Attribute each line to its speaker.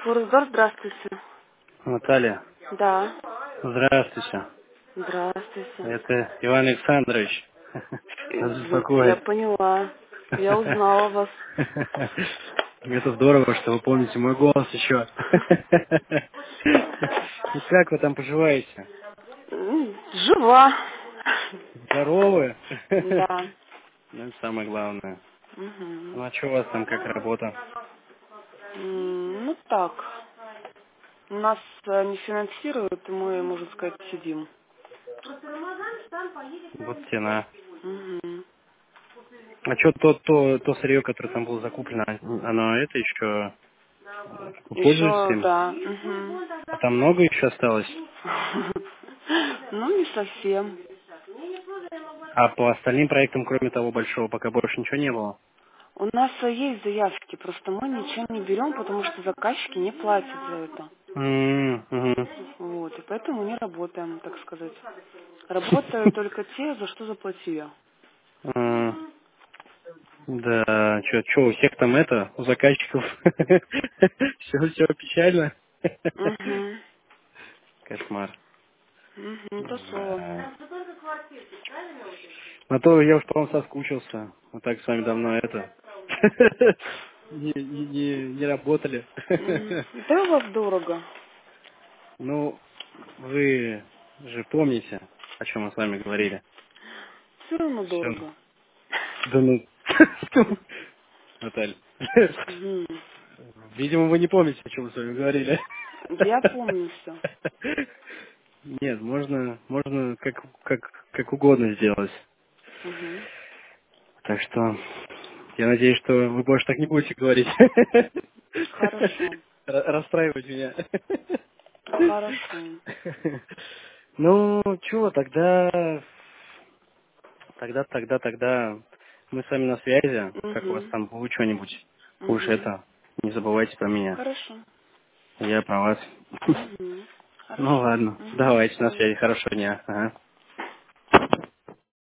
Speaker 1: Форсдор, здравствуйте.
Speaker 2: Наталья,
Speaker 1: Да,
Speaker 2: здравствуйте.
Speaker 1: здравствуйте.
Speaker 2: Это Иван Александрович. Нас
Speaker 1: Я
Speaker 2: беспокоит.
Speaker 1: поняла. Я узнала вас.
Speaker 2: Это здорово, что вы помните мой голос еще. Ну как вы там поживаете?
Speaker 1: Жива.
Speaker 2: Здоровы?
Speaker 1: Да.
Speaker 2: Ну, это самое главное.
Speaker 1: Мгм.
Speaker 2: Ну а что у вас там, как работа?
Speaker 1: Ну так. Нас не финансируют, и мы, можно сказать, сидим.
Speaker 2: Вот стена.
Speaker 1: Мгм.
Speaker 2: А что то сырье, которое там было закуплено, оно это еще вы пользуетесь
Speaker 1: Еще,
Speaker 2: им?
Speaker 1: да. Мгм.
Speaker 2: А там много еще осталось?
Speaker 1: Ну, не совсем.
Speaker 2: А по остальным проектам, кроме того большого, пока больше ничего не было?
Speaker 1: У нас есть заявки, просто мы ничего не берем, потому что заказчики не платят за это.
Speaker 2: Мгм.
Speaker 1: Вот, и поэтому не работаем, так сказать. Работают только те, за что заплатили.
Speaker 2: А, Да, что у всех там это, у заказчиков все печально.
Speaker 1: Угу.
Speaker 2: Кошмар.
Speaker 1: Угу, то слово.
Speaker 2: Да. А то я уж, по-моему, соскучился. Мы так с вами давно это не работали.
Speaker 1: Да у вас дорого.
Speaker 2: Ну, вы же помните, о чем мы с вами говорили.
Speaker 1: Все равно
Speaker 2: Все.
Speaker 1: дорого.
Speaker 2: Да ну, Наталья.
Speaker 1: Угу.
Speaker 2: Видимо, вы не помните, о чем мы с вами говорили.
Speaker 1: Я помню все.
Speaker 2: Нет, можно как угодно сделать.
Speaker 1: Угу.
Speaker 2: Так что я надеюсь, что вы больше так не будете говорить.
Speaker 1: Хорошо.
Speaker 2: Расстраивать меня.
Speaker 1: Хорошо.
Speaker 2: Ну, чего, тогда мы с вами на связи. Как у вас
Speaker 1: Угу.
Speaker 2: там, вы что-нибудь? Уж
Speaker 1: Угу.
Speaker 2: это, не забывайте про меня.
Speaker 1: Хорошо.
Speaker 2: Я про вас.
Speaker 1: Угу.
Speaker 2: Ну
Speaker 1: Хорошо.
Speaker 2: ладно,
Speaker 1: Угу.
Speaker 2: давайте на
Speaker 1: Все.
Speaker 2: связи. Хорошего дня. Ага.